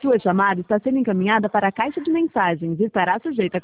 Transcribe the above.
Sua chamada está sendo encaminhada para a caixa de mensagens e estará sujeita a